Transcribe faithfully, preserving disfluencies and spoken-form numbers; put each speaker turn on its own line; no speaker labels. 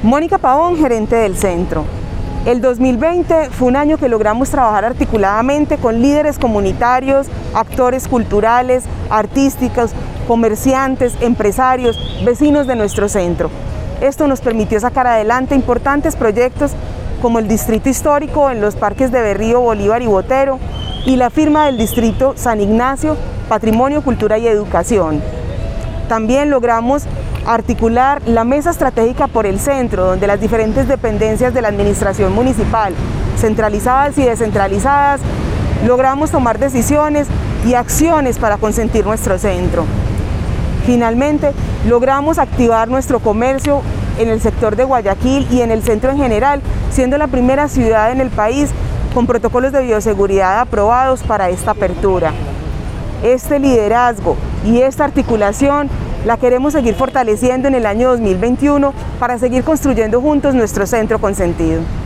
Mónica Pavón, gerente del centro. El dos mil veinte fue un año que logramos trabajar articuladamente con líderes comunitarios, actores culturales, artísticos, comerciantes, empresarios, vecinos de nuestro centro. Esto nos permitió sacar adelante importantes proyectos como el Distrito Histórico en los parques de Berrío, Bolívar y Botero y la firma del Distrito San Ignacio, Patrimonio, Cultura y Educación. También logramos articular la mesa estratégica por el centro, donde las diferentes dependencias de la administración municipal, centralizadas y descentralizadas, logramos tomar decisiones y acciones para consentir nuestro centro. Finalmente, logramos activar nuestro comercio en el sector de Guayaquil y en el centro en general, siendo la primera ciudad en el país con protocolos de bioseguridad aprobados para esta apertura. Este liderazgo y esta articulación la queremos seguir fortaleciendo en el año dos mil veintiuno para seguir construyendo juntos nuestro centro consentido.